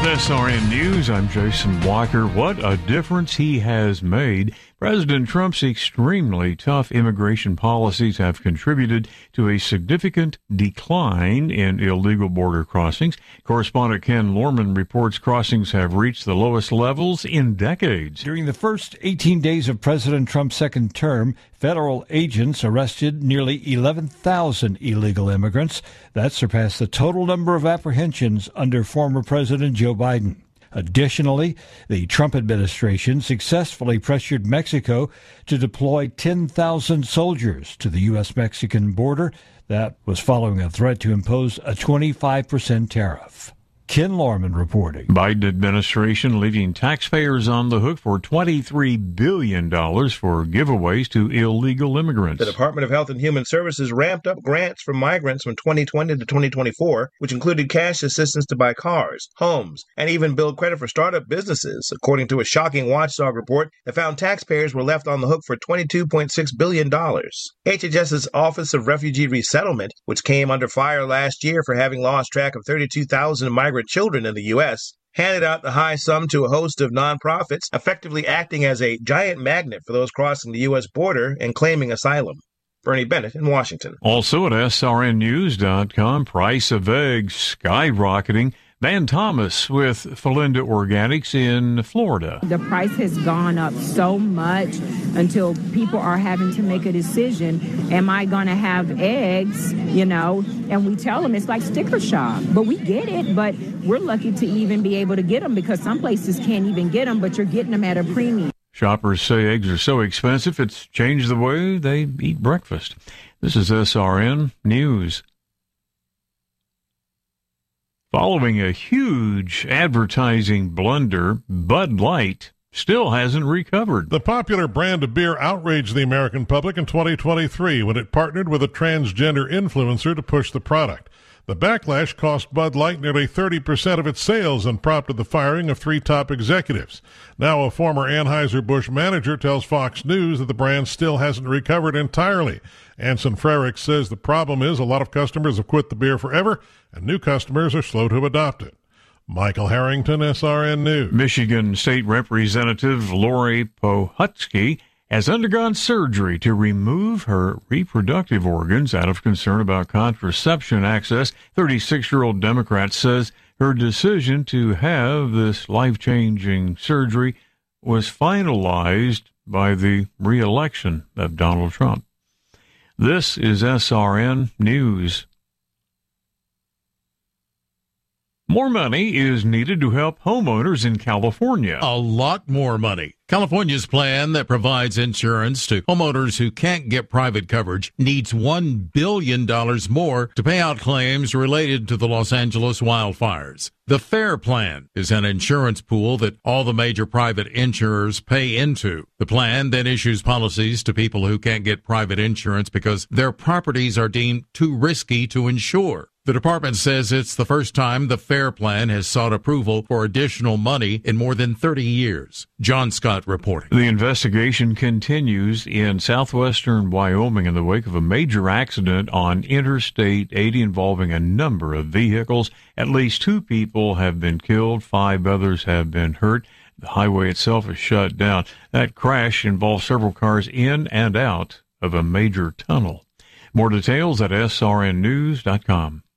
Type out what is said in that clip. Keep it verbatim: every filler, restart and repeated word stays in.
With S R N News, I'm Jason Walker. What a difference he has made. President Trump's extremely tough immigration policies have contributed to a significant decline in illegal border crossings. Correspondent Ken Lorman reports crossings have reached the lowest levels in decades. During the first eighteen days of President Trump's second term, federal agents arrested nearly eleven thousand illegal immigrants. That surpassed the total number of apprehensions under former President Joe Biden. Additionally, the Trump administration successfully pressured Mexico to deploy ten thousand soldiers to the U S Mexican border. That was following a threat to impose a twenty-five percent tariff. Ken Lorman reporting. Biden administration leaving taxpayers on the hook for twenty-three billion dollars for giveaways to illegal immigrants. The Department of Health and Human Services ramped up grants for migrants from twenty twenty to twenty twenty-four, which included cash assistance to buy cars, homes, and even build credit for startup businesses, according to a shocking watchdog report that found taxpayers were left on the hook for twenty-two point six billion dollars. H H S's Office of Refugee Resettlement, which came under fire last year for having lost track of thirty-two thousand migrant children in the U S, handed out the high sum to a host of nonprofits, effectively acting as a giant magnet for those crossing the U S border and claiming asylum. Bernie Bennett in Washington. Also at S R N news dot com, price of eggs skyrocketing. Van Thomas with Felinda Organics in Florida. The price has gone up so much until people are having to make a decision. Am I going to have eggs, you know? And we tell them it's like sticker shock. But we get it, but we're lucky to even be able to get them because some places can't even get them, but you're getting them at a premium. Shoppers say eggs are so expensive, it's changed the way they eat breakfast. This is S R N News. Following a huge advertising blunder, Bud Light still hasn't recovered. The popular brand of beer outraged the American public in twenty twenty-three when it partnered with a transgender influencer to push the product. The backlash cost Bud Light nearly thirty percent of its sales and prompted the firing of three top executives. Now a former Anheuser-Busch manager tells Fox News that the brand still hasn't recovered entirely. Anson Frerichs says the problem is a lot of customers have quit the beer forever, and new customers are slow to adopt it. Michael Harrington, S R N News. Michigan State Representative Lori Pohutsky has undergone surgery to remove her reproductive organs out of concern about contraception access. thirty-six-year-old Democrat says her decision to have this life-changing surgery was finalized by the re-election of Donald Trump. This is S R N News. More money is needed to help homeowners in California. A lot more money. California's plan that provides insurance to homeowners who can't get private coverage needs one billion dollars more to pay out claims related to the Los Angeles wildfires. The FAIR Plan is an insurance pool that all the major private insurers pay into. The plan then issues policies to people who can't get private insurance because their properties are deemed too risky to insure. The department says it's the first time the FAIR Plan has sought approval for additional money in more than thirty years. John Scott reporting. The investigation continues in southwestern Wyoming in the wake of a major accident on Interstate eighty involving a number of vehicles. At least two people have been killed. Five others have been hurt. The highway itself is shut down. That crash involved several cars in and out of a major tunnel. More details at S R N news dot com.